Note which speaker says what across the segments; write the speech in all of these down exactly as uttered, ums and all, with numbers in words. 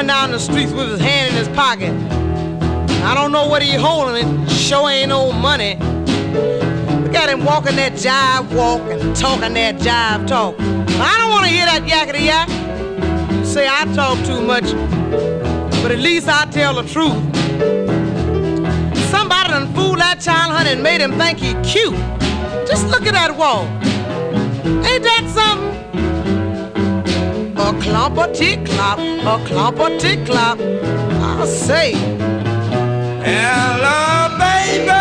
Speaker 1: coming down the streets with his hand in his pocket. I don't know what he holding, it sure ain't no money. Look at him walking that jive walk and talking that jive talk. I don't want to hear that yakety yak. You say I talk too much, but at least I tell the truth. Somebody done fooled that child, honey, and made him think he cute. Just look at that walk. Ain't that something? A clomp-a-tick-clop, a clomp-a-tick-clop. I'll say.
Speaker 2: Hello, baby.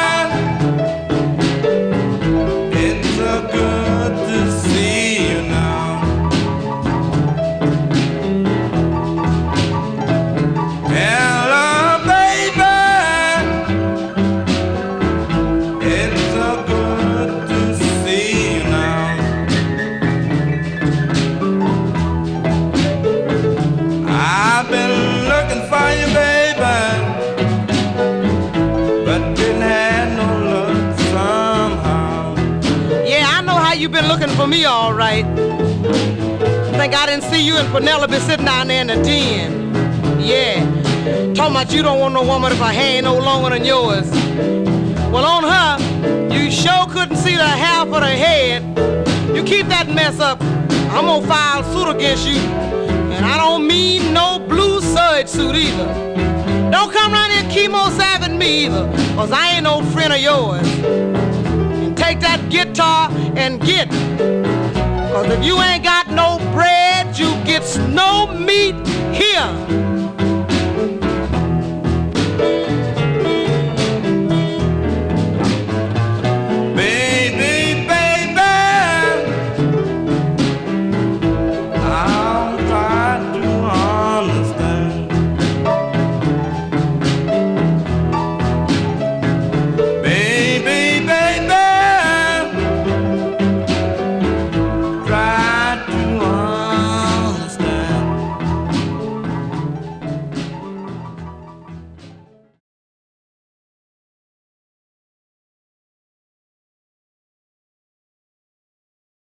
Speaker 2: It's so good to see you now. Hello, baby. It's so good to see you now. I've been looking for you, baby.
Speaker 1: You've been looking for me, all right. Think I didn't see you and Penelope sitting down there in the den. Yeah, talking about you don't want no woman if her hair ain't no longer than yours. Well, on her, you sure couldn't see the half of the head. You keep that mess up, I'm gonna file suit against you. And I don't mean no blue serge suit either. Don't come around here chemo-sapping me either, cause I ain't no friend of yours. Take that guitar and get. Cause if you ain't got no bread, you get no meat here.